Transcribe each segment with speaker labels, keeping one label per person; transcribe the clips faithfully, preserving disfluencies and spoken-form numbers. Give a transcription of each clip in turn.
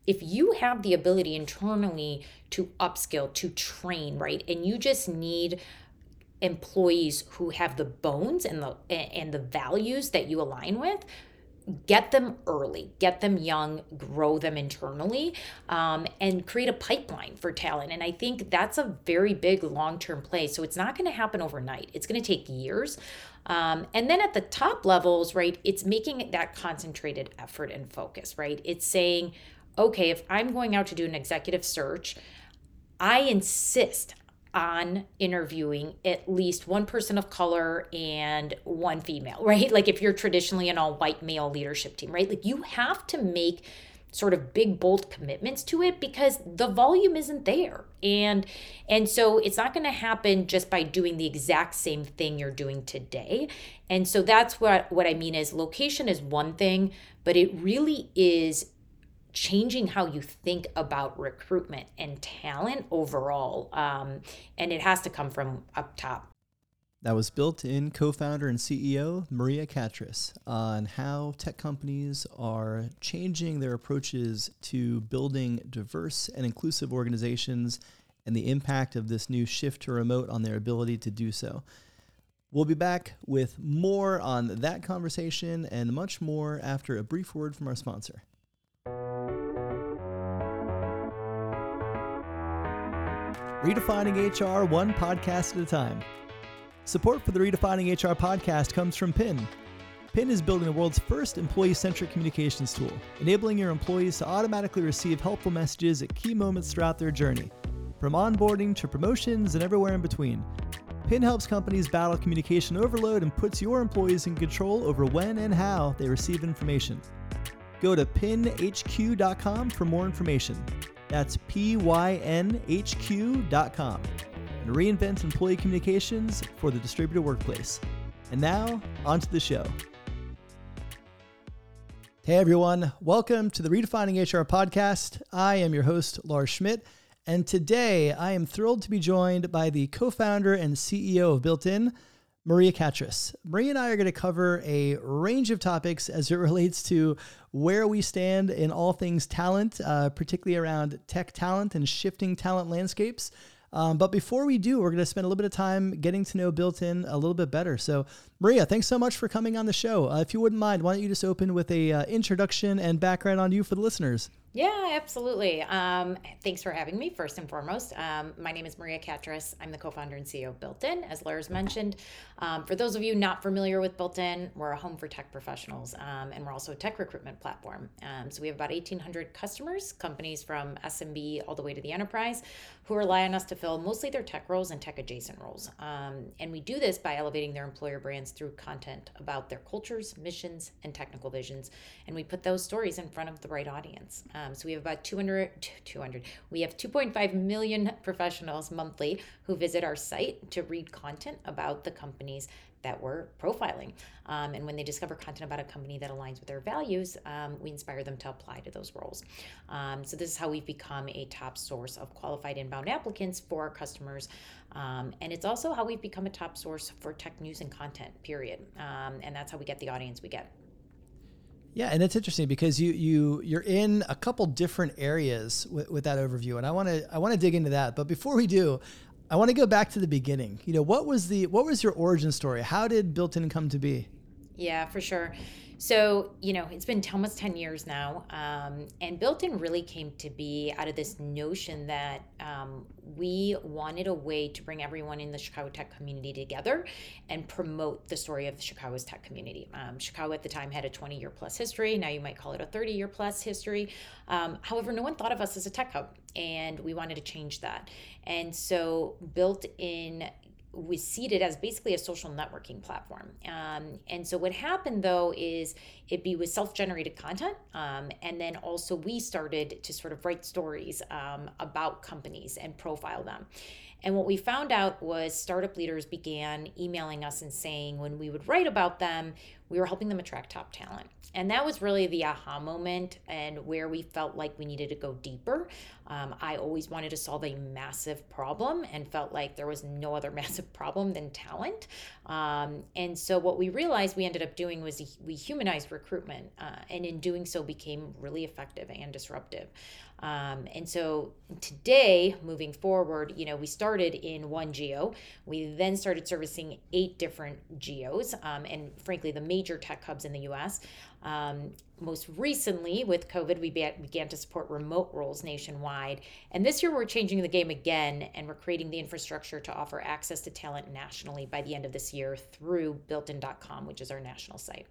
Speaker 1: if you have the ability internally to upskill, to train, right, and you just need employees who have the bones and the and the values that you align with, get them early, get them young, grow them internally, um, and create a pipeline for talent. And I think that's a very big long-term play. So it's not going to happen overnight. It's going to take years. Um, and then at the top levels, right, it's making that concentrated effort and focus, right? It's saying, okay, if I'm going out to do an executive search, I insist on interviewing at least one person of color and one female, right? Like if you're traditionally an all white male leadership team, right? Like you have to make sort of big bold commitments to it because the volume isn't there. And and so it's not going to happen just by doing the exact same thing you're doing today. And so that's what what I mean is location is one thing, but it really is changing how you think about recruitment and talent overall. Um, and it has to come from up top.
Speaker 2: That was Built-in co-founder and C E O Maria Katras on how tech companies are changing their approaches to building diverse and inclusive organizations and the impact of this new shift to remote on their ability to do so. We'll be back with more on that conversation and much more after a brief word from our sponsor. Redefining H R one podcast at a time. Support for the Redefining H R podcast comes from Pin. Pin is building the world's first employee-centric communications tool, enabling your employees to automatically receive helpful messages at key moments throughout their journey, from onboarding to promotions and everywhere in between. Pin helps companies battle communication overload and puts your employees in control over when and how they receive information. Go to pin h q dot com for more information. That's P Y N H Q dot com. And reinvent employee communications for the distributed workplace. And now, on to the show. Hey everyone, welcome to the Redefining H R podcast. I am your host, Lars Schmidt, and today I am thrilled to be joined by the co-founder and C E O of Built-in, Maria Katras. Maria and I are going to cover a range of topics as it relates to where we stand in all things talent, uh, particularly around tech talent and shifting talent landscapes. Um, but before we do, we're going to spend a little bit of time getting to know Built-in a little bit better. So Maria, thanks so much for coming on the show. Uh, if you wouldn't mind, why don't you just open with a uh, introduction and background on you for the listeners?
Speaker 1: Yeah, absolutely. Um, thanks for having me, first and foremost. Um, my name is Maria Katras. I'm the co-founder and C E O of Built-in, as Lars mentioned. Um, for those of you not familiar with Built-in, we're a home for tech professionals, um, and we're also a tech recruitment platform. Um, so we have about eighteen hundred customers, companies from S M B all the way to the enterprise, who rely on us to fill mostly their tech roles and tech-adjacent roles. Um, and we do this by elevating their employer brands through content about their cultures, missions, and technical visions. And we put those stories in front of the right audience. Um, so we have about two hundred, two hundred, we have two point five million professionals monthly who visit our site to read content about the companies that we're profiling. Um, and when they discover content about a company that aligns with their values, um, we inspire them to apply to those roles. Um, so this is how we've become a top source of qualified inbound applicants for our customers. Um, and it's also how we've become a top source for tech news and content, period. Um, and that's how we get the audience we get.
Speaker 2: Yeah, and it's interesting because you you you're in a couple different areas with, with that overview, and I want to I want to dig into that. But before we do, I want to go back to the beginning. You know, what was the what was your origin story? How did Built-in come to be?
Speaker 1: Yeah, for sure. So, you know, it's been almost ten years now, um, and Built-in really came to be out of this notion that um, we wanted a way to bring everyone in the Chicago tech community together and promote the story of Chicago's tech community. Um, Chicago at the time had a twenty-year plus history. Now you might call it a thirty-year plus history. Um, however, no one thought of us as a tech hub, and we wanted to change that. And so Built-in was seeded as basically a social networking platform. Um, and so what happened though is it be with self-generated content. Um, and then also we started to sort of write stories um, about companies and profile them. And what we found out was startup leaders began emailing us and saying when we would write about them, we were helping them attract top talent. And that was really the aha moment and where we felt like we needed to go deeper. Um, I always wanted to solve a massive problem and felt like there was no other massive problem than talent. Um, and so what we realized we ended up doing was we humanized recruitment, uh, and in doing so became really effective and disruptive. Um, and so today, moving forward, you know, we started in one geo. We then started servicing eight different geos, um, and frankly, the major tech hubs in the U S. Um, most recently, with COVID, we be- began to support remote roles nationwide. And this year, we're changing the game again, and we're creating the infrastructure to offer access to talent nationally by the end of this year through built in dot com, which is our national site.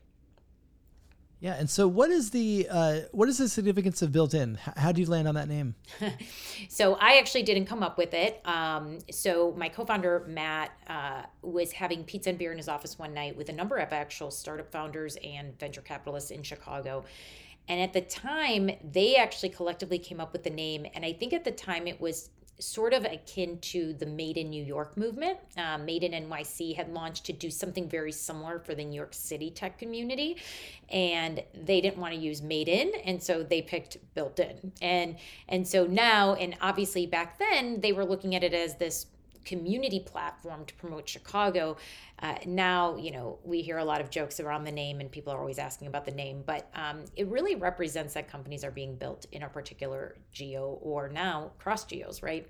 Speaker 2: Yeah, and so what is the uh, what is the significance of Built-in? H- how do you land on that name?
Speaker 1: So I actually didn't come up with it. Um, so my co-founder Matt uh, was having pizza and beer in his office one night with a number of actual startup founders and venture capitalists in Chicago. And at the time, they actually collectively came up with the name. And I think at the time it was sort of akin to the Made in New York movement. Uh, Made in N Y C had launched to do something very similar for the New York City tech community. And they didn't want to use Made in, and so they picked Built in. And, and so now, and obviously back then, they were looking at it as this community platform to promote Chicago. Uh, now, you know, we hear a lot of jokes around the name and people are always asking about the name, but um, it really represents that companies are being built in a particular geo or now cross geos, right?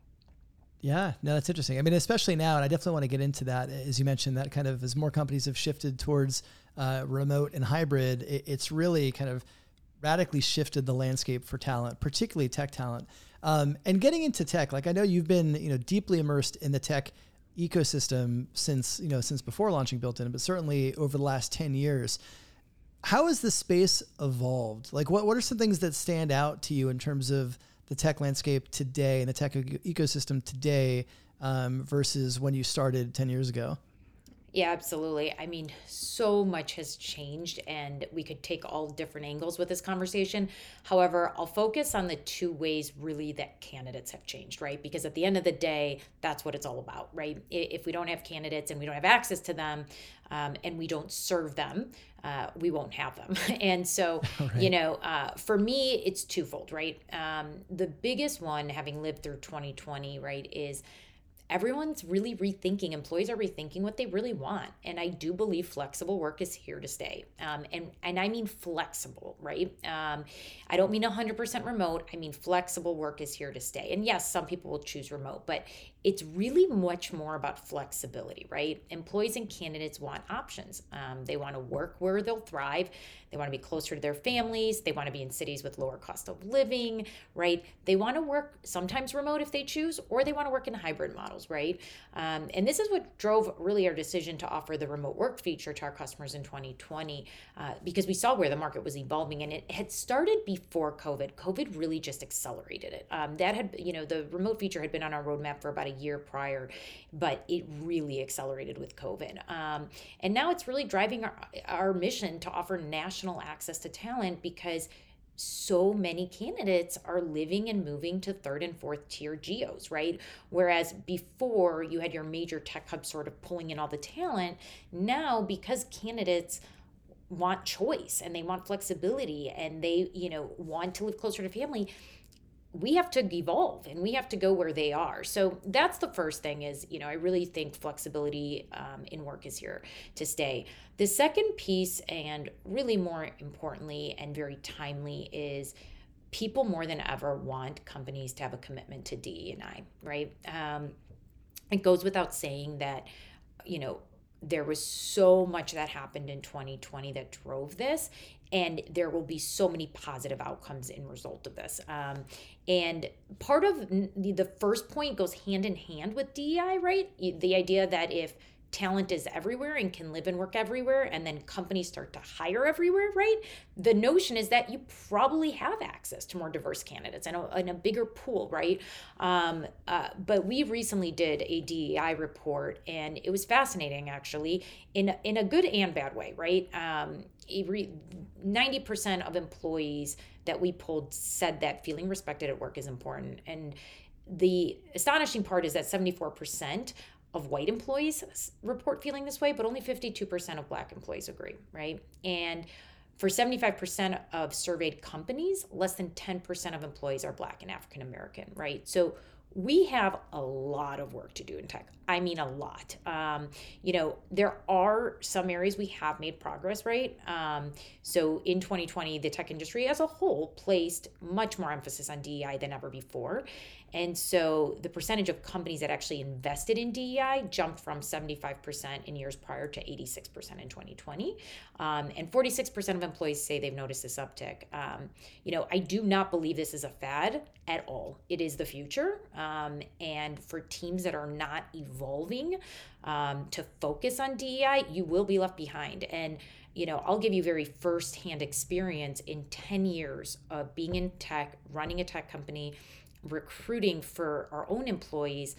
Speaker 2: Yeah, no, that's interesting. I mean, especially now, and I definitely want to get into that, as you mentioned, that kind of as more companies have shifted towards uh, remote and hybrid, it, it's really kind of radically shifted the landscape for talent, particularly tech talent. Um, and getting into tech, like I know you've been, you know, deeply immersed in the tech ecosystem since, you know, since before launching Built-in, but certainly over the last ten years. How has the space evolved? Like what, what are some things that stand out to you in terms of the tech landscape today and the tech e- ecosystem today um, versus when you started ten years ago?
Speaker 1: Yeah, absolutely. I mean, so much has changed, and we could take all different angles with this conversation. However, I'll focus on the two ways really that candidates have changed, right? Because at the end of the day, that's what it's all about, right? If we don't have candidates and we don't have access to them, um, and we don't serve them, uh, we won't have them. And so, right. you know, uh, for me, it's twofold, right? Um, the biggest one, having lived through twenty twenty, right, is everyone's really rethinking, employees are rethinking what they really want. And I do believe flexible work is here to stay. Um, and, and I mean flexible, right? Um, I don't mean one hundred percent remote. I mean flexible work is here to stay. And yes, some people will choose remote, but it's really much more about flexibility, right? Employees and candidates want options. Um, they want to work where they'll thrive. They want to be closer to their families. They want to be in cities with lower cost of living, right? They want to work sometimes remote if they choose, or they want to work in hybrid models, right? Um, and this is what drove really our decision to offer the remote work feature to our customers in twenty twenty, uh, because we saw where the market was evolving, and it had started before COVID. COVID really just accelerated it. Um, that had, you know, the remote feature had been on our roadmap for about a year prior, but it really accelerated with COVID. Um, and now it's really driving our, our mission to offer national access to talent, because so many candidates are living and moving to third and fourth tier geos, right? Whereas before you had your major tech hubs sort of pulling in all the talent, now because candidates want choice and they want flexibility and they, you know, want to live closer to family, we have to evolve and we have to go where they are. So that's the first thing is, you know, I really think flexibility um, in work is here to stay. The second piece, and really more importantly and very timely, is people more than ever want companies to have a commitment to D E and I, right? Um, it goes without saying that, you know, there was so much that happened in twenty twenty that drove this, and there will be so many positive outcomes in result of this. Um, and part of the first point goes hand in hand with D E I, right? The idea that if talent is everywhere and can live and work everywhere, and then companies start to hire everywhere, right? The notion is that you probably have access to more diverse candidates and a, and a bigger pool, right? Um, uh, but we recently did a D E I report, and it was fascinating, actually, in, in a good and bad way, right? Um, every, ninety percent of employees that we polled said that feeling respected at work is important. And the astonishing part is that seventy-four percent of white employees s- report feeling this way, but only fifty-two percent of Black employees agree, right? And for seventy-five percent of surveyed companies, less than ten percent of employees are Black and African American, right? So we have a lot of work to do in tech. I mean, a lot. Um, you know, there are some areas we have made progress, right? Um, so in twenty twenty, the tech industry as a whole placed much more emphasis on D E I than ever before. And so the percentage of companies that actually invested in D E I jumped from seventy-five percent in years prior to eighty-six percent in twenty twenty. Um, and forty-six percent of employees say they've noticed this uptick. Um, you know, I do not believe this is a fad at all. It is the future. Um, and for teams that are not evolving um, to focus on D E I, you will be left behind. And you know, I'll give you very firsthand experience in ten years of being in tech, running a tech company, recruiting for our own employees.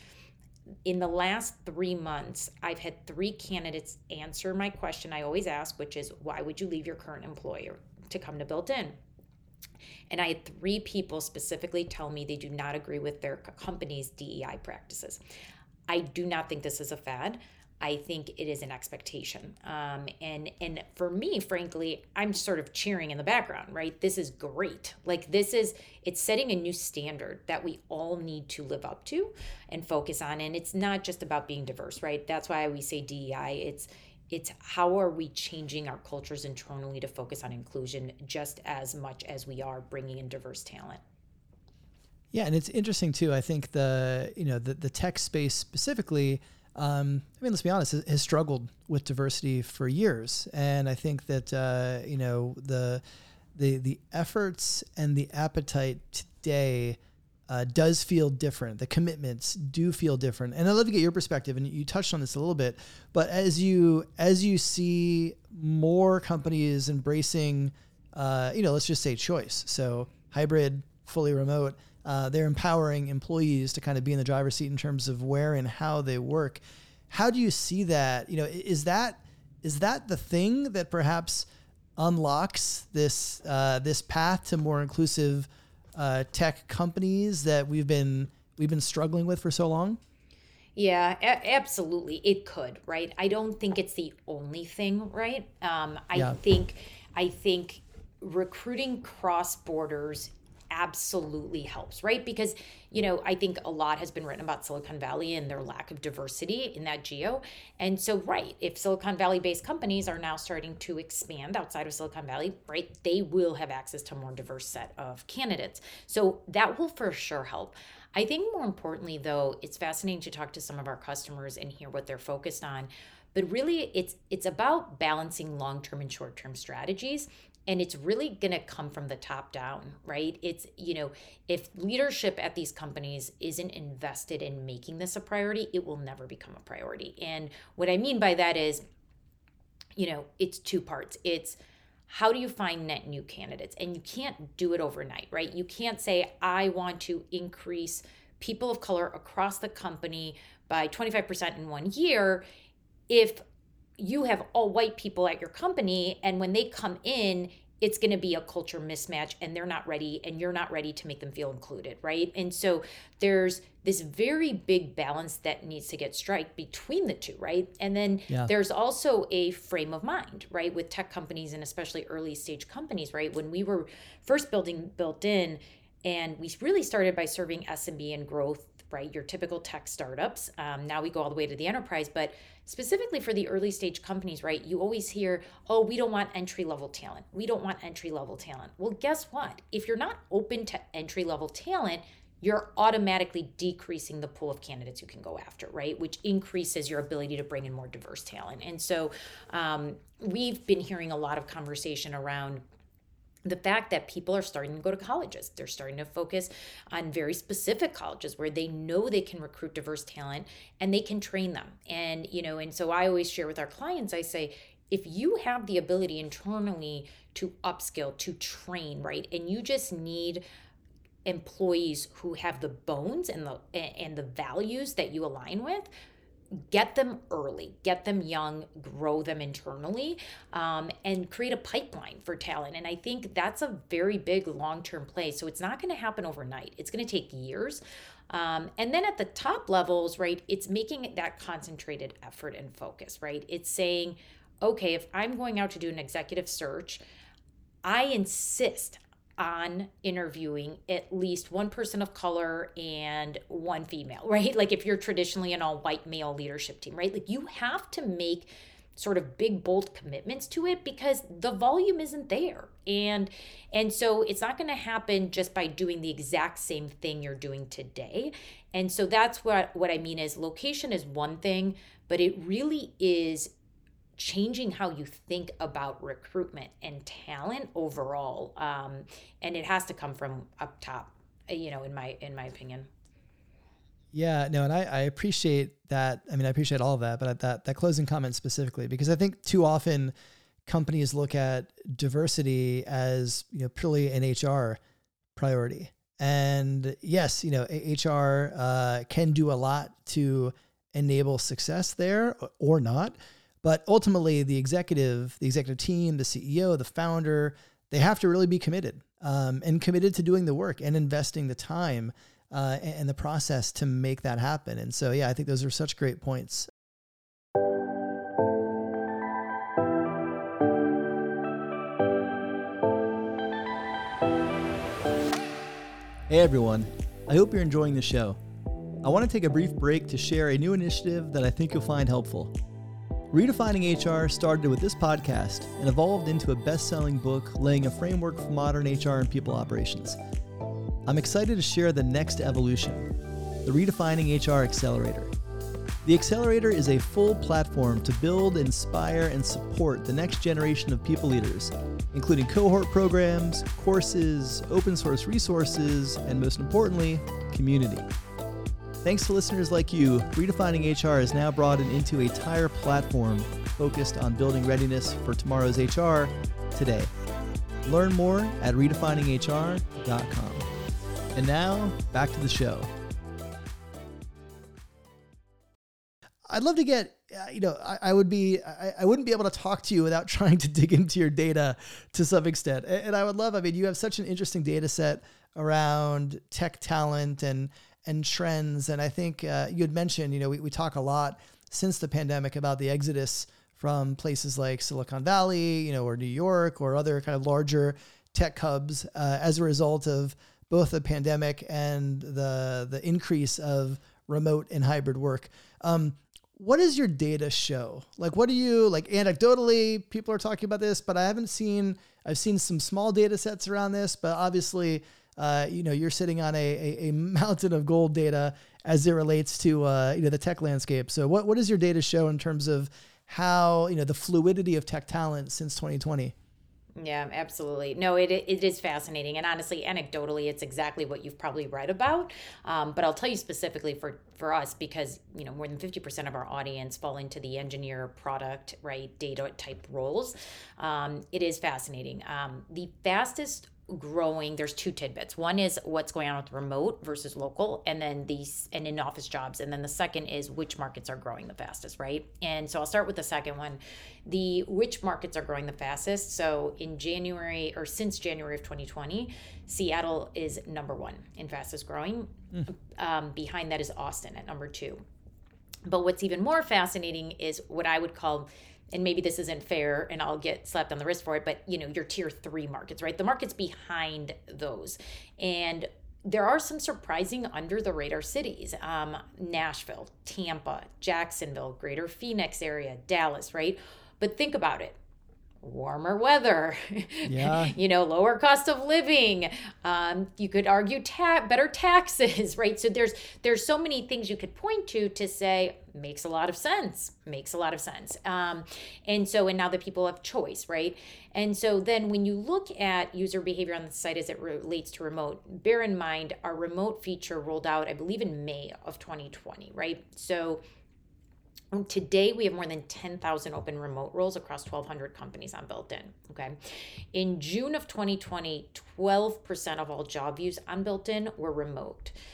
Speaker 1: In the last three months, I've had three candidates answer my question I always ask, which is, why would you leave your current employer to come to Built In? And I had three people specifically tell me they do not agree with their company's D E I practices. I do not think this is a fad. I think it is an expectation. Um, and and for me, frankly, I'm sort of cheering in the background, right? This is great. Like this is, it's setting a new standard that we all need to live up to and focus on. And it's not just about being diverse, right? That's why we say D E I. It's it's how are we changing our cultures internally to focus on inclusion just as much as we are bringing in diverse talent.
Speaker 2: Yeah, and it's interesting too. I think the you know the the tech space specifically. Um, I mean, let's be honest, has struggled with diversity for years, and I think that uh, you know the the the efforts and the appetite today uh, does feel different. The commitments do feel different, and I'd love to get your perspective. And you touched on this a little bit, but as you as you see more companies embracing, uh, you know, let's just say choice, so hybrid, fully remote. Uh, they're empowering employees to kind of be in the driver's seat in terms of where and how they work. How do you see that? You know, is that is that the thing that perhaps unlocks this uh, this path to more inclusive uh, tech companies that we've been we've been struggling with for so long?
Speaker 1: Yeah, a- absolutely. It could, right? I don't think it's the only thing, right? Um, I
Speaker 2: Yeah.
Speaker 1: think I think recruiting cross borders absolutely helps, right? Because, you know, I think a lot has been written about Silicon Valley and their lack of diversity in that geo. And so, right, if Silicon Valley based companies are now starting to expand outside of Silicon Valley, right, they will have access to a more diverse set of candidates. So that will for sure help. I think more importantly, though, it's fascinating to talk to some of our customers and hear what they're focused on. But really, it's it's about balancing long-term and short-term strategies. And it's really going to come from the top down, right? It's, you know, if leadership at these companies isn't invested in making this a priority, it will never become a priority. And what I mean by that is, you know, it's two parts. It's how do you find net new candidates? And you can't do it overnight, right? You can't say, I want to increase people of color across the company by twenty-five percent in one year if you have all white people at your company, and when they come in, it's going to be a culture mismatch and they're not ready, and you're not ready to make them feel included, right? And so there's this very big balance that needs to get struck between the two, right? And then
Speaker 2: Yeah.
Speaker 1: there's also a frame of mind, right? With tech companies and especially early stage companies, right? When we were first building Built In, and we really started by serving S M B and growth, right? Your typical tech startups. Um, now we go all the way to the enterprise, but specifically for the early stage companies, right? You always hear, oh, we don't want entry level talent. We don't want entry level talent. Well, guess what? If you're not open to entry level talent, you're automatically decreasing the pool of candidates you can go after, right? Which increases your ability to bring in more diverse talent. And so um, we've been hearing a lot of conversation around the fact that people are starting to go to colleges. They're starting to focus on very specific colleges where they know they can recruit diverse talent and they can train them. And, you know, and so I always share with our clients, I say, if you have the ability internally to upskill, to train, right? And you just need employees who have the bones and the and the values that you align with, get them early, get them young, grow them internally, um, and create a pipeline for talent. And I think that's a very big long-term play. So it's not going to happen overnight. It's going to take years. Um, and then at the top levels, right, it's making that concentrated effort and focus, right? It's saying, okay, if I'm going out to do an executive search, I insist on interviewing at least one person of color and one female, right? Like if you're traditionally an all white male leadership team, right? Like you have to make sort of big, bold commitments to it because the volume isn't there. And and so it's not going to happen just by doing the exact same thing you're doing today. And so that's what, what I mean is location is one thing, but it really is changing how you think about recruitment and talent overall. Um, and it has to come from up top, you know, in my, in my opinion.
Speaker 2: Yeah, no, and I, I appreciate that. I mean, I appreciate all of that, but that, that closing comment specifically, because I think too often companies look at diversity as, you know, purely an H R priority. And yes, you know, H R uh, can do a lot to enable success there or not. But ultimately, the executive, the executive team, the C E O, the founder, they have to really be committed um, and committed to doing the work and investing the time uh, and the process to make that happen. And so, yeah, I think those are such great points. Hey, everyone. I hope you're enjoying the show. I want to take a brief break to share a new initiative that I think you'll find helpful. Redefining H R started with this podcast and evolved into a best-selling book laying a framework for modern H R and people operations. I'm excited to share the next evolution, the Redefining H R Accelerator. The Accelerator is a full platform to build, inspire, and support the next generation of people leaders, including cohort programs, courses, open source resources, and most importantly, community. Thanks to listeners like you, Redefining H R is now broadened into a entire platform focused on building readiness for tomorrow's H R today. Learn more at redefining H R dot com. And now, back to the show. I'd love to get, uh, you know, I, I would be, I, I wouldn't be able to talk to you without trying to dig into your data to some extent. And, and I would love, I mean, you have such an interesting data set around tech talent and and trends. And I think uh, you had mentioned, you know, we, we talk a lot since the pandemic about the exodus from places like Silicon Valley, you know, or New York or other kind of larger tech hubs uh, as a result of both the pandemic and the the increase of remote and hybrid work. Um, what does your data show? Like, what do you, like anecdotally, people are talking about this, but I haven't seen, I've seen some small data sets around this, but obviously, Uh, you know, you're sitting on a, a, a mountain of gold data as it relates to, uh, you know, the tech landscape. So what, what does your data show in terms of how, you know, the fluidity of tech talent since twenty twenty?
Speaker 1: Yeah, absolutely. No, it it is fascinating. And honestly, anecdotally, it's exactly what you've probably read about. Um, but I'll tell you specifically for, for us, because, you know, more than fifty percent of our audience fall into the engineer, product, right, data type roles. Um, it is fascinating. Um, the fastest growing, there's two tidbits. One is what's going on with remote versus local, and then these and in office jobs. And then the second is which markets are growing the fastest, right? And so I'll start with the second one. The which markets are growing the fastest. So in January or since January of twenty twenty, Seattle is number one in fastest growing. Mm. Um, behind that is Austin at number two. But what's even more fascinating is what I would call, and maybe this isn't fair and I'll get slapped on the wrist for it, but you know, your tier three markets, right? The markets behind those. And there are some surprising under the radar cities. Um, Nashville, Tampa, Jacksonville, Greater Phoenix area, Dallas, right? But think about it. Warmer weather, yeah. you know, lower cost of living. Um, you could argue ta- better taxes, right? So there's there's so many things you could point to to say makes a lot of sense, makes a lot of sense. Um, and so, and now that people have choice, right? And so then when you look at user behavior on the site as it relates to remote, bear in mind our remote feature rolled out, I believe in May of twenty twenty, right? So today, we have more than ten thousand open remote roles across twelve hundred companies on Built-in, okay? In June of twenty twenty, twelve percent of all job views on Built-in were remote.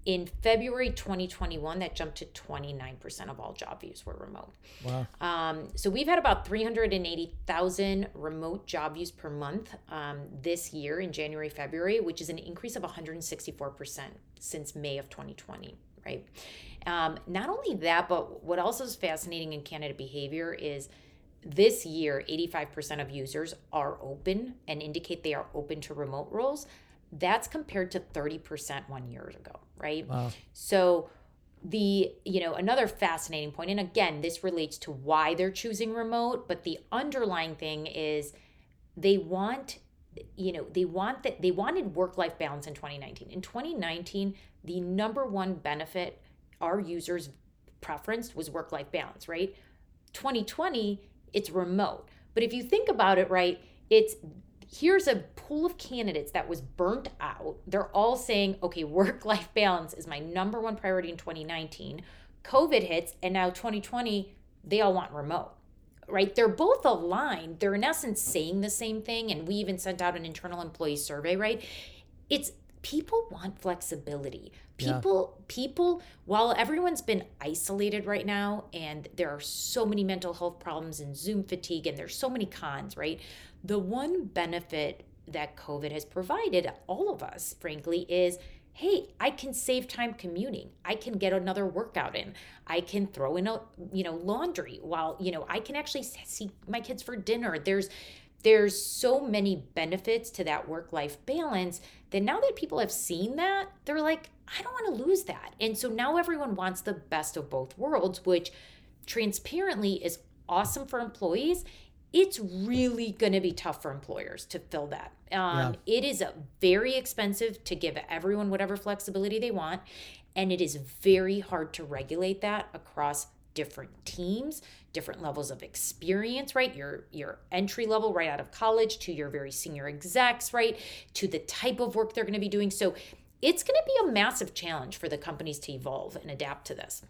Speaker 1: In February twenty twenty-one, that jumped to twenty-nine percent of all job views were remote.
Speaker 2: Wow.
Speaker 1: Um, so we've had about three hundred eighty thousand remote job views per month um, this year in January, February, which is an increase of one hundred sixty-four percent since May of twenty twenty, right? Um, not only that, but what also is fascinating in candidate behavior is this year, eighty-five percent of users are open and indicate they are open to remote roles. That's compared to thirty percent one year ago, right?
Speaker 2: Wow.
Speaker 1: So the, you know, another fascinating point, and again, this relates to why they're choosing remote, but the underlying thing is they want, you know, they want that they wanted work-life balance in twenty nineteen. In twenty nineteen, the number one benefit our users preferenced was work-life balance, right? twenty twenty, it's remote. But if you think about it, right, it's here's a pool of candidates that was burnt out. They're all saying, okay, work-life balance is my number one priority in twenty nineteen. COVID hits, and now twenty twenty, they all want remote, right? They're both aligned. They're in essence saying the same thing. And we even sent out an internal employee survey, right? It's people want flexibility. People, yeah. people, while everyone's been isolated right now, and there are so many mental health problems and Zoom fatigue, and there's so many cons, right? The one benefit that COVID has provided all of us, frankly, is, hey, I can save time commuting. I can get another workout in. I can throw in a, you know, laundry while, you know, I can actually see my kids for dinner. There's, there's so many benefits to that work-life balance that now that people have seen that, they're like, I don't want to lose that. And so now everyone wants the best of both worlds, which transparently is awesome for employees. It's really going to be tough for employers to fill that. Um, yeah. It is very expensive to give everyone whatever flexibility they want. And it is very hard to regulate that across different teams, different levels of experience, right? Your your entry level right out of college to your very senior execs, right? To the type of work they're going to be doing. So it's going to be a massive challenge for the companies to evolve and adapt to this.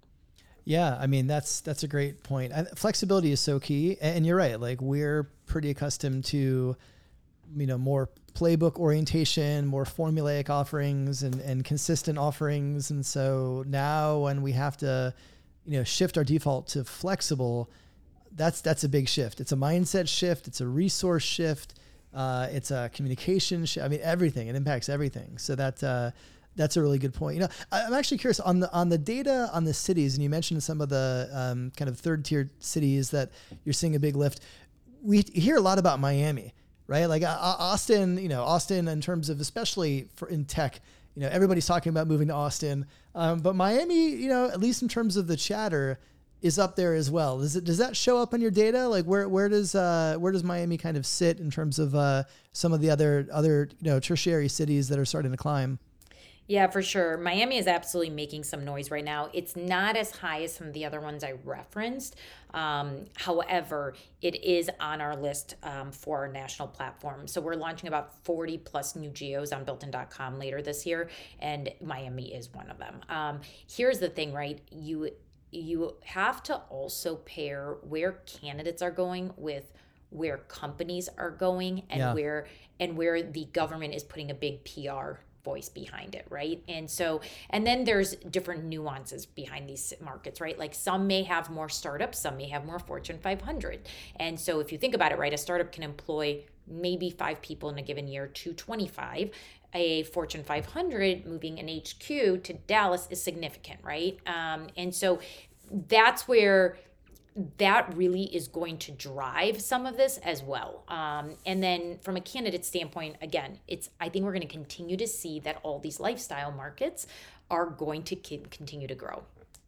Speaker 2: Yeah, I mean, that's that's a great point. I, flexibility is so key. And you're right. Like, we're pretty accustomed to, you know, more playbook orientation, more formulaic offerings and, and consistent offerings. And so now when we have to, you know, shift our default to flexible, that's that's a big shift. It's a mindset shift. It's a resource shift. Uh, it's a communication shift. I mean, everything. It impacts everything. So that uh, that's a really good point. You know, I'm actually curious on the on the data on the cities, and you mentioned some of the um, kind of third tier cities that you're seeing a big lift. We hear a lot about Miami, right? Like uh, Austin. You know, Austin in terms of especially for in tech. You know, everybody's talking about moving to Austin, um, but Miami, you know, at least in terms of the chatter, is up there as well. Does it, does that show up on your data? Like where, where does, uh, where does Miami kind of sit in terms of, uh, some of the other, other, you know, tertiary cities that are starting to climb?
Speaker 1: Yeah, for sure. Miami is absolutely making some noise right now. It's not as high as some of the other ones I referenced. Um, however, it is on our list um, for our national platform. So we're launching about forty plus new geos on built in dot com later this year, and Miami is one of them. Um, here's the thing, right? You you have to also pair where candidates are going with where companies are going, and yeah. where and where the government is putting a big P R voice behind it, right? And so, and then there's different nuances behind these markets, right? Like some may have more startups, some may have more Fortune five hundred. And so if you think about it, right, a startup can employ maybe five people in a given year to twenty-five. A Fortune five hundred moving an H Q to Dallas is significant, right? Um, and so that's where that really is going to drive some of this as well. Um, and then from a candidate standpoint, again, it's I think we're going to continue to see that all these lifestyle markets are going to continue to grow.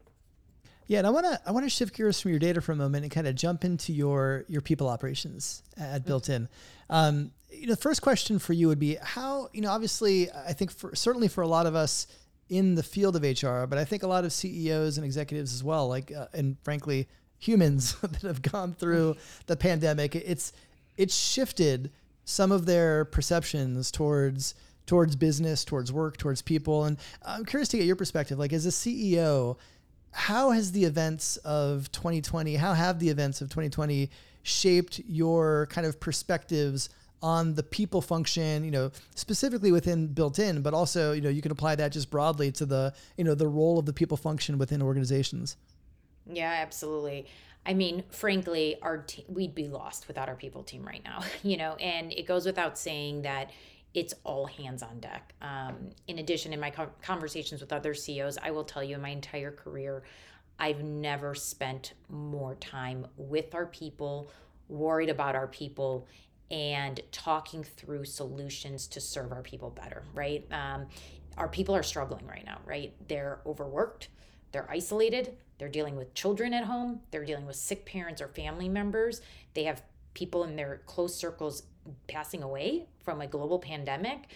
Speaker 2: Yeah, and I want to I want to shift gears from your data for a moment and kind of jump into your your people operations at Built In. Um, you know, the first question for you would be how, you know, obviously, I think for certainly for a lot of us in the field of H R, but I think a lot of C E Os and executives as well, like, uh, and frankly, humans that have gone through the pandemic, it's it's shifted some of their perceptions towards towards business, towards work, towards people. And I'm curious to get your perspective. Like, as a C E O, how has the events of twenty twenty, how have the events of twenty twenty shaped your kind of perspectives on the people function, you know, specifically within built-in, but also, you know, you can apply that just broadly to the, you know, the role of the people function within organizations.
Speaker 1: Yeah, absolutely. I mean, frankly, our te- we'd be lost without our people team right now, you know, and it goes without saying that it's all hands on deck. Um, in addition, in my co- conversations with other C E Os, I will tell you in my entire career, I've never spent more time with our people, worried about our people, and talking through solutions to serve our people better, right? Um, our people are struggling right now, right? They're overworked, they're isolated, they're dealing with children at home, they're dealing with sick parents or family members, they have people in their close circles passing away from a global pandemic,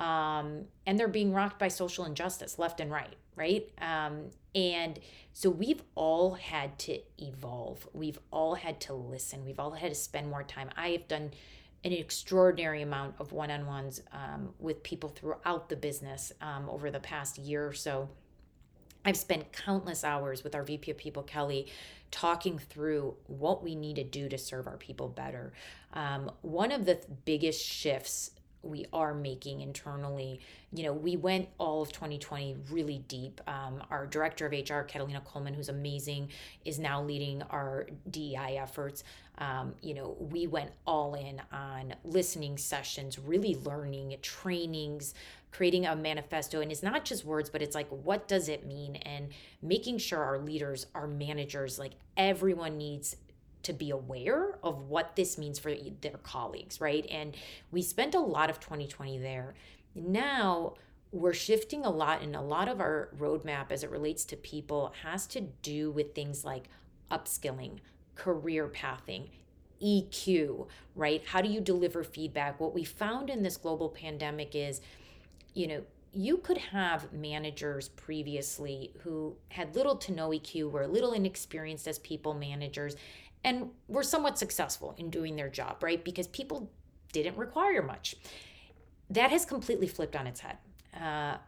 Speaker 1: um, and they're being rocked by social injustice left and right, right? Um, and so we've all had to evolve. We've all had to listen. We've all had to spend more time. I have done an extraordinary amount of one-on-ones um, with people throughout the business um, over the past year or so. I've spent countless hours with our V P of People, Kelly, talking through what we need to do to serve our people better. Um, one of the th- biggest shifts we are making internally, you know, we went all of twenty twenty really deep. Um, our director of H R, Catalina Coleman, who's amazing, is now leading our D E I efforts. Um, you know, we went all in on listening sessions, really learning, trainings, creating a manifesto. And it's not just words, but it's like, what does it mean? And making sure our leaders, our managers, like everyone needs to be aware of what this means for their colleagues, right? And we spent a lot of twenty twenty there. Now we're shifting a lot, and a lot of our roadmap as it relates to people has to do with things like upskilling, career pathing, E Q, right? How do you deliver feedback? What we found in this global pandemic is, you know, you could have managers previously who had little to no E Q, were a little inexperienced as people managers, and were somewhat successful in doing their job, right? Because people didn't require much. That has completely flipped on its head. Uh,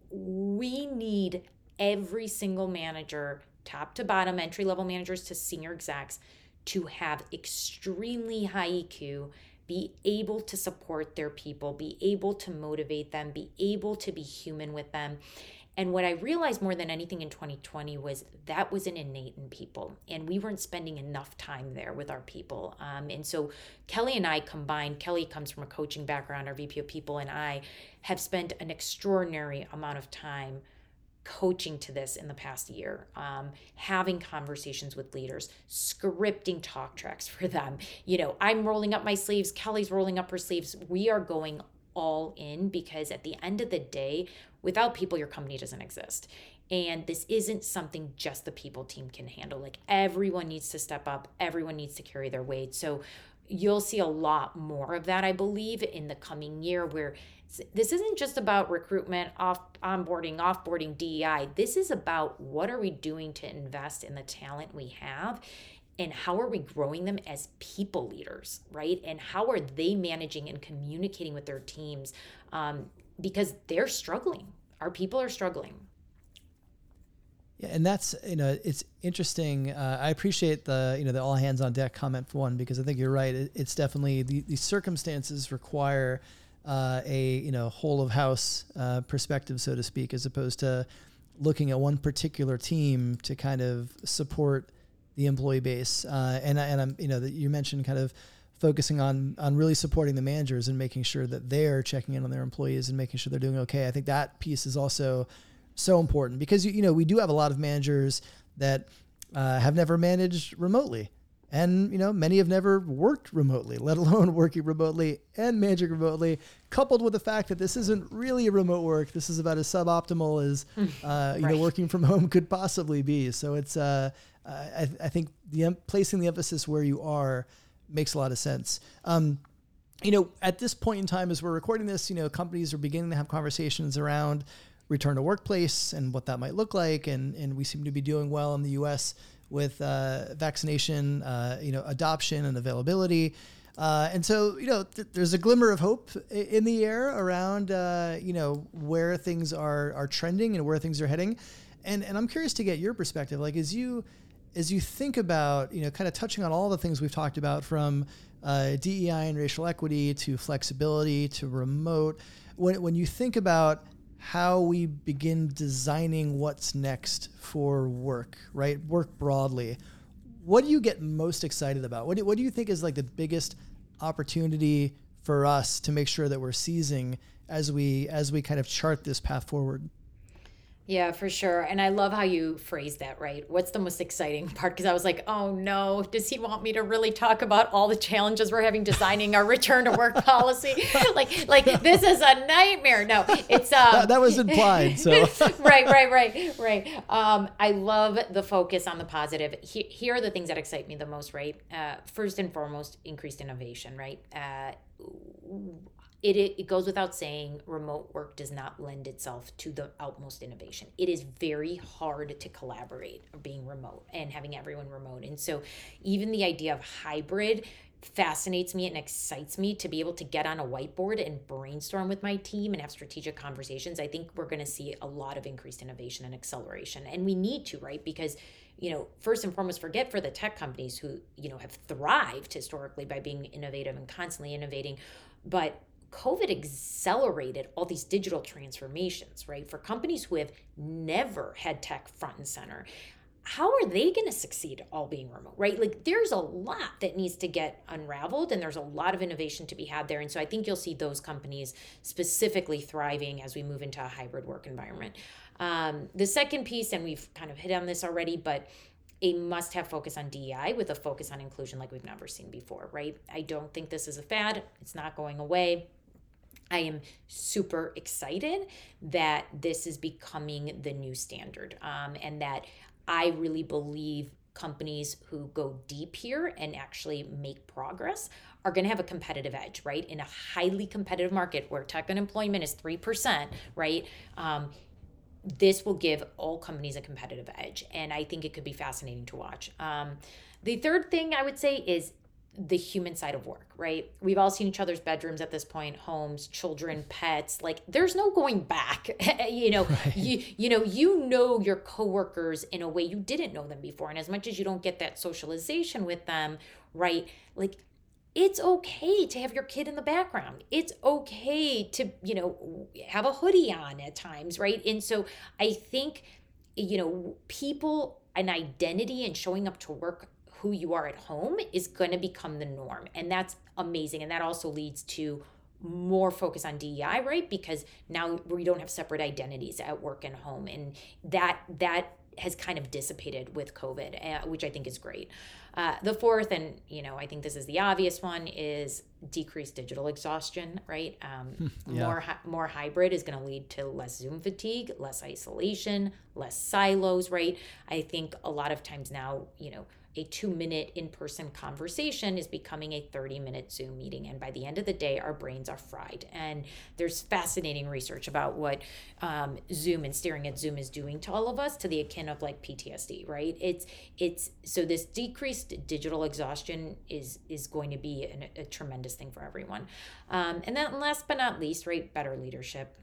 Speaker 1: we need every single manager, top to bottom, entry level managers to senior execs, to have extremely high E Q, be able to support their people, be able to motivate them, be able to be human with them. And what I realized more than anything in twenty twenty was that was an innate in people, and we weren't spending enough time there with our people. Um, and so Kelly and I combined, Kelly comes from a coaching background, our V P of People, and I have spent an extraordinary amount of time coaching to this in the past year, um, having conversations with leaders, scripting talk tracks for them. You know, I'm rolling up my sleeves, Kelly's rolling up her sleeves. We are going all in, because at the end of the day, without people, your company doesn't exist. And this isn't something just the people team can handle. Like, everyone needs to step up, everyone needs to carry their weight. So you'll see a lot more of that, I believe, in the coming year, where this isn't just about recruitment, off onboarding, offboarding, D E I. This is about what are we doing to invest in the talent we have, and how are we growing them as people leaders, right? And how are they managing and communicating with their teams? Um, because they're struggling. Our people are struggling.
Speaker 2: Yeah, and that's, you know, it's interesting. Uh, I appreciate the, you know, the all hands on deck comment for one, because I think you're right. It, it's definitely the, the circumstances require uh, a, you know, whole of house uh, perspective, so to speak, as opposed to looking at one particular team to kind of support the employee base. Uh, and, and I'm, you know, that you mentioned kind of focusing on, on really supporting the managers and making sure that they're checking in on their employees and making sure they're doing okay. I think that piece is also so important, because, you, you know, we do have a lot of managers that uh, have never managed remotely. And, you know, many have never worked remotely, let alone working remotely and managing remotely, coupled with the fact that this isn't really a remote work. This is about as suboptimal as, uh, you right. know, working from home could possibly be. So it's, uh, I, I think the um, placing the emphasis where you are makes a lot of sense. Um, you know, at this point in time, as we're recording this, you know, companies are beginning to have conversations around return to workplace and what that might look like. And, and we seem to be doing well in the U S with uh, vaccination, uh, you know, adoption and availability. Uh, and so, you know, th- there's a glimmer of hope in the air around, uh, you know, where things are are trending and where things are heading. And and I'm curious to get your perspective. Like, as you as you think about, you know, kind of touching on all the things we've talked about, from uh, D E I and racial equity to flexibility to remote, when when you think about how we begin designing what's next for work, right? Work broadly, what do you get most excited about? What do, what do you think is like the biggest opportunity for us to make sure that we're seizing as we as we kind of chart this path forward?
Speaker 1: Yeah, for sure. And I love how you phrase that, right? What's the most exciting part? Because I was like, oh no, does he want me to really talk about all the challenges we're having designing our return to work policy? like, like this is a nightmare. No, it's um,
Speaker 2: that, that was implied. So
Speaker 1: right, right, right, right. Um, I love the focus on the positive. He, here are the things that excite me the most, right? Uh, first and foremost, increased innovation, right? Uh, It, it goes without saying, remote work does not lend itself to the utmost innovation. It is very hard to collaborate being remote and having everyone remote. And so even the idea of hybrid fascinates me and excites me to be able to get on a whiteboard and brainstorm with my team and have strategic conversations. I think we're going to see a lot of increased innovation and acceleration. And we need to, right? Because, you know, first and foremost, forget for the tech companies who, you know, have thrived historically by being innovative and constantly innovating. But COVID accelerated all these digital transformations, right? For companies who have never had tech front and center, how are they going to succeed all being remote, right? Like there's a lot that needs to get unraveled, and there's a lot of innovation to be had there. And so I think you'll see those companies specifically thriving as we move into a hybrid work environment. Um, the second piece, and we've kind of hit on this already, but a must-have focus on D E I with a focus on inclusion like we've never seen before, right? I don't think this is a fad. It's not going away. I am super excited that this is becoming the new standard, um, and that I really believe companies who go deep here and actually make progress are going to have a competitive edge, right? In a highly competitive market where tech unemployment is three percent, right? Um, this will give all companies a competitive edge, and I think it could be fascinating to watch. Um, the third thing I would say is the human side of work, right? We've all seen each other's bedrooms at this point, homes, children, pets. Like there's no going back. you know, right. you you know, you know your coworkers in a way you didn't know them before. And as much as you don't get that socialization with them, right? Like it's okay to have your kid in the background. It's okay to, you know, have a hoodie on at times, right? And so I think, you know, people, an identity and showing up to work who you are at home is going to become the norm. And that's amazing. And that also leads to more focus on D E I, right? Because now we don't have separate identities at work and home. And that that has kind of dissipated with COVID, uh, which I think is great. Uh, the fourth, and you know, I think this is the obvious one, is decreased digital exhaustion, right? Um, yeah. More more hybrid is going to lead to less Zoom fatigue, less isolation, less silos, right? I think a lot of times now, you know, a two-minute in-person conversation is becoming a thirty-minute Zoom meeting. And by the end of the day, our brains are fried. And there's fascinating research about what um, Zoom and staring at Zoom is doing to all of us, to the akin of like P T S D, right? It's it's so this decreased digital exhaustion is is going to be an, a tremendous thing for everyone. Um, and then last but not least, right, better leadership.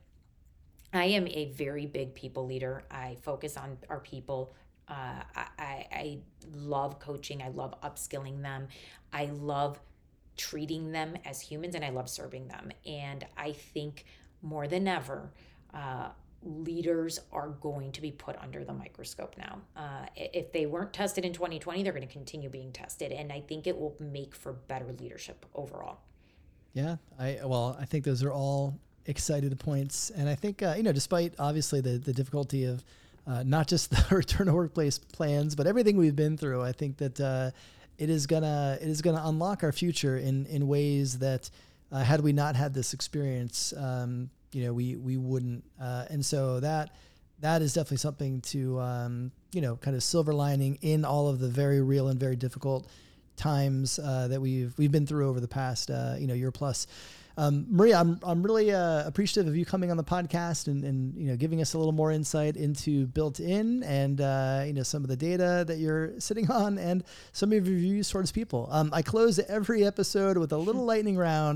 Speaker 1: I am a very big people leader. I focus on our people. Uh, I, I love coaching. I love upskilling them. I love treating them as humans, and I love serving them. And I think more than ever, uh, leaders are going to be put under the microscope now. Uh, if they weren't tested in twenty twenty, they're going to continue being tested. And I think it will make for better leadership overall.
Speaker 2: Yeah, I well, I think those are all excited points. And I think, uh, you know, despite obviously the, the difficulty of Uh, not just the return to workplace plans, but everything we've been through, I think that uh, it is gonna it is gonna unlock our future in in ways that uh, had we not had this experience, um, you know, we we wouldn't. Uh, and so that that is definitely something to um, you know, kind of silver lining in all of the very real and very difficult times uh, that we've we've been through over the past uh, you know year plus. Um, Maria, I'm I'm really uh, appreciative of you coming on the podcast and, and you know giving us a little more insight into Built-in and uh, you know some of the data that you're sitting on and some of your views towards people. Um, I close every episode with a little lightning round.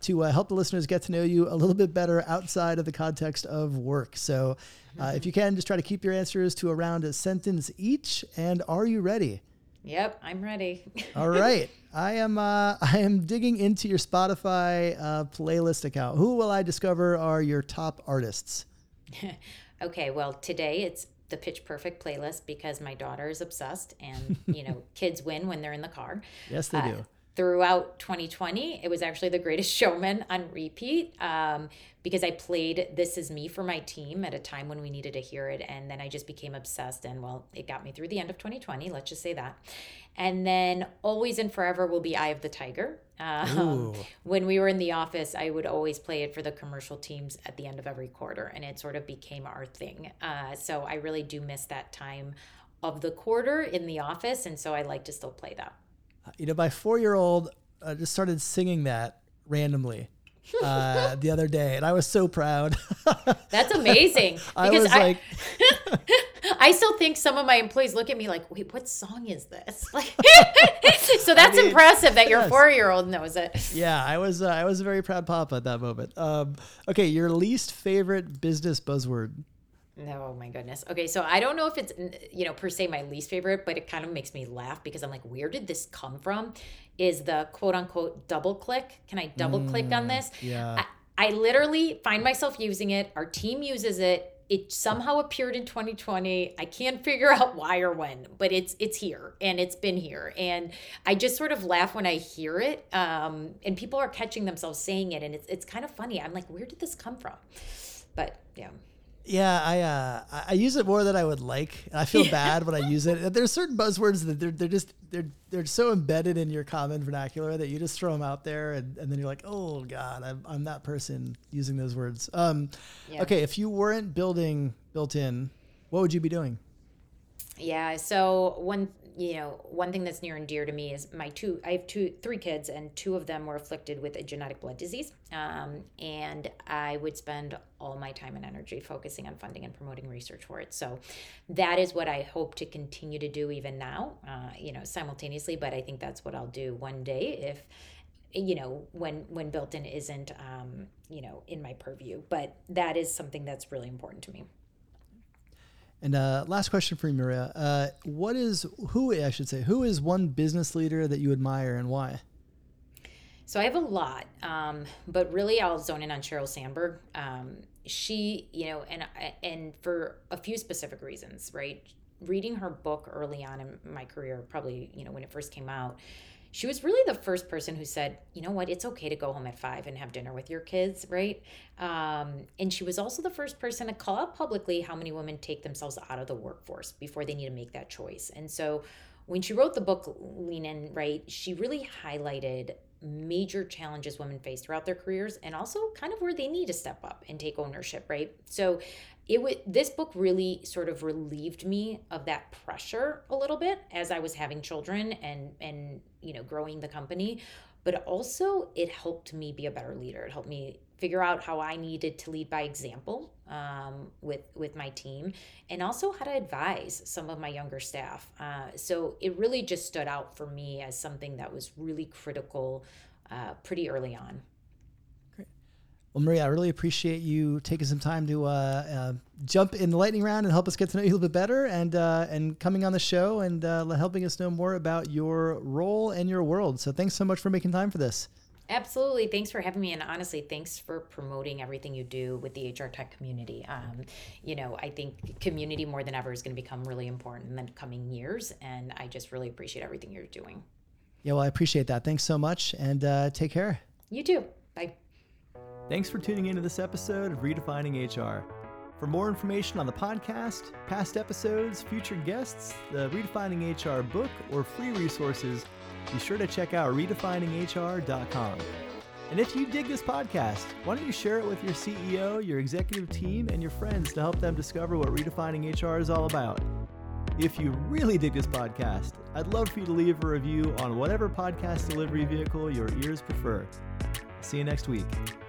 Speaker 2: to uh, help the listeners get to know you a little bit better outside of the context of work. So uh, if you can, just try to keep your answers to around a sentence each. And are you ready?
Speaker 1: Yep, I'm ready.
Speaker 2: All right. I am uh, I am digging into your Spotify uh, playlist account. Who will I discover are your top artists?
Speaker 1: Okay, well, today it's the Pitch Perfect playlist because my daughter is obsessed, and, you know, kids win when they're in the car.
Speaker 2: Yes, they
Speaker 1: uh,
Speaker 2: do.
Speaker 1: Throughout twenty twenty, it was actually The Greatest Showman on repeat um, because I played This Is Me for my team at a time when we needed to hear it. And then I just became obsessed. And, well, it got me through the end of twenty twenty. Let's just say that. And then Always and Forever will be Eye of the Tiger. Um, when we were in the office, I would always play it for the commercial teams at the end of every quarter. And it sort of became our thing. Uh, so I really do miss that time of the quarter in the office. And so I like to still play that.
Speaker 2: You know, my four-year-old uh, just started singing that randomly uh, the other day, and I was so proud.
Speaker 1: That's amazing.
Speaker 2: I was
Speaker 1: I,
Speaker 2: like,
Speaker 1: I still think some of my employees look at me like, "Wait, what song is this?" Like, so that's I mean, impressive that your yes. four-year-old knows it.
Speaker 2: Yeah, I was. Uh, I was a very proud papa at that moment. Um, okay, your least favorite business buzzword.
Speaker 1: Oh my goodness. Okay, so I don't know if it's, you know, per se my least favorite, but it kind of makes me laugh because I'm like, where did this come from? Is the quote unquote double click. Can I double mm, click on this?
Speaker 2: Yeah.
Speaker 1: I, I literally find myself using it. Our team uses it. It somehow appeared in twenty twenty. I can't figure out why or when, but it's it's here and it's been here. And I just sort of laugh when I hear it. Um, and people are catching themselves saying it. And it's it's kind of funny. I'm like, where did this come from? But yeah.
Speaker 2: Yeah, I uh, I use it more than I would like. I feel bad when I use it. There's certain buzzwords that they're they're just they're they're so embedded in your common vernacular that you just throw them out there, and, and then you're like, oh God, I'm I'm that person using those words. Um, yeah. Okay, if you weren't building built in, what would you be doing?
Speaker 1: Yeah, so one you know one thing that's near and dear to me is my two. I have two three kids, and two of them were afflicted with a genetic blood disease. Um, and I would spend all my time and energy focusing on funding and promoting research for it. So that is what I hope to continue to do even now, uh, you know, simultaneously. But I think that's what I'll do one day if, you know, when when Built-in isn't, um, you know, in my purview. But that is something that's really important to me.
Speaker 2: And uh, last question for you, Maria. Uh, what is, who, I should say, who is one business leader that you admire and why?
Speaker 1: So I have a lot, um, but really I'll zone in on Sheryl Sandberg. Um, she, you know, and and for a few specific reasons, right? Reading her book early on in my career, probably, you know, when it first came out, she was really the first person who said, you know what, it's okay to go home at five and have dinner with your kids, right? Um, and she was also the first person to call out publicly how many women take themselves out of the workforce before they need to make that choice. And so when she wrote the book, Lean In, right, she really highlighted major challenges women face throughout their careers and also kind of where they need to step up and take ownership, right? So it would this book really sort of relieved me of that pressure a little bit as I was having children and and you know growing the company, but also it helped me be a better leader. It helped me figure out how I needed to lead by example um, with with my team, and also how to advise some of my younger staff. Uh, so it really just stood out for me as something that was really critical uh, pretty early on.
Speaker 2: Well, Maria, I really appreciate you taking some time to uh, uh, jump in the lightning round and help us get to know you a little bit better, and uh, and coming on the show and uh, helping us know more about your role and your world. So thanks so much for making time for this.
Speaker 1: Absolutely. Thanks for having me. And honestly, thanks for promoting everything you do with the H R tech community. Um, you know, I think community more than ever is going to become really important in the coming years. And I just really appreciate everything you're doing.
Speaker 2: Yeah, well, I appreciate that. Thanks so much. And uh, take care.
Speaker 1: You too. Bye.
Speaker 2: Thanks for tuning into this episode of Redefining H R. For more information on the podcast, past episodes, future guests, the Redefining H R book, or free resources, be sure to check out redefining H R dot com. And if you dig this podcast, why don't you share it with your C E O, your executive team, and your friends to help them discover what Redefining H R is all about. If you really dig this podcast, I'd love for you to leave a review on whatever podcast delivery vehicle your ears prefer. See you next week.